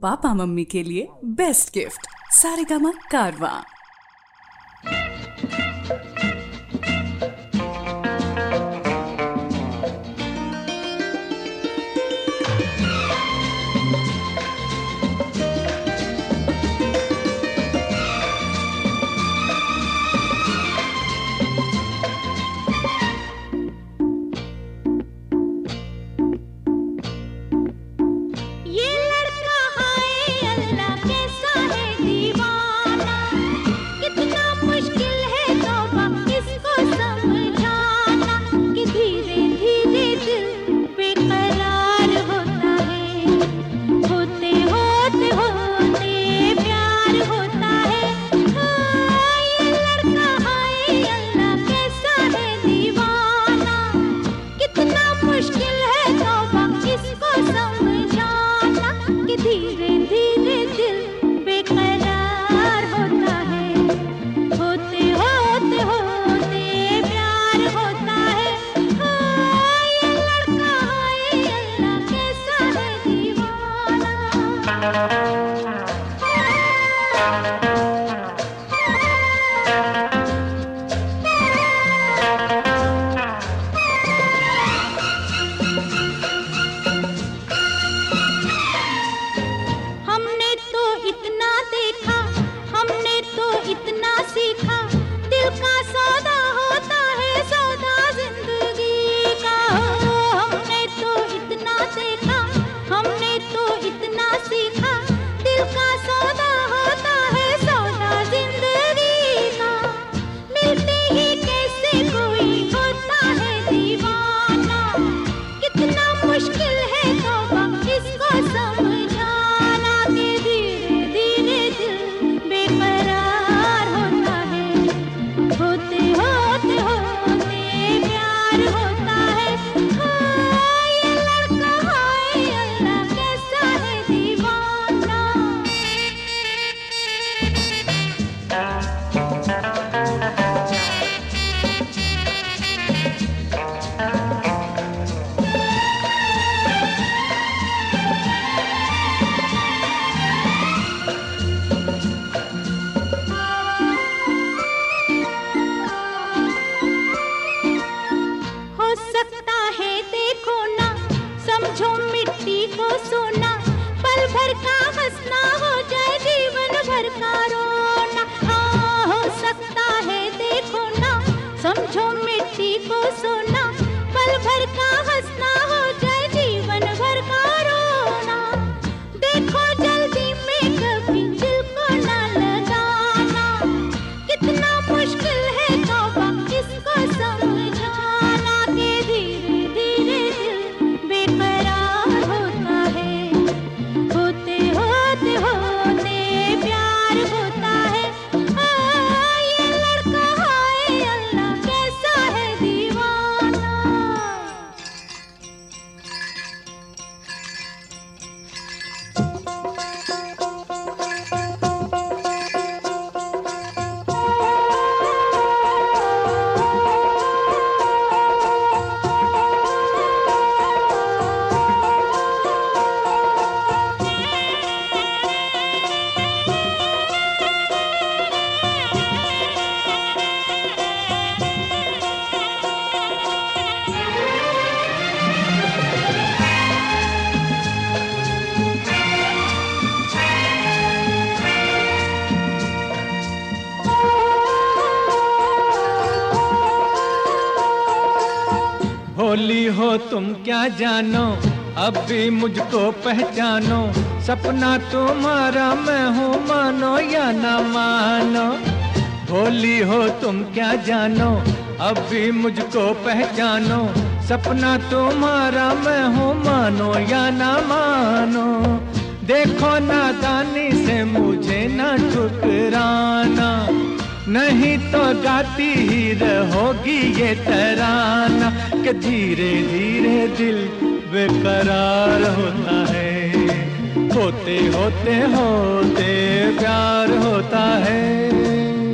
Papa mummy के लिए best gift Saregama कारवां। भोली हो तुम क्या जानो, अब भी मुझको पहचानो। सपना तुम्हारा मैं हूँ, मानो या ना मानो। भोली हो तुम क्या जानो, अब भी मुझको पहचानो। सपना तुम्हारा मैं हूँ, मानो या ना मानो। देखो नादानी से मुझे ना ठुकराना, नहीं तो गाती ही रहोगी ये तराना कि धीरे धीरे दिल बेकरार होता है। होते होते होते प्यार होता है।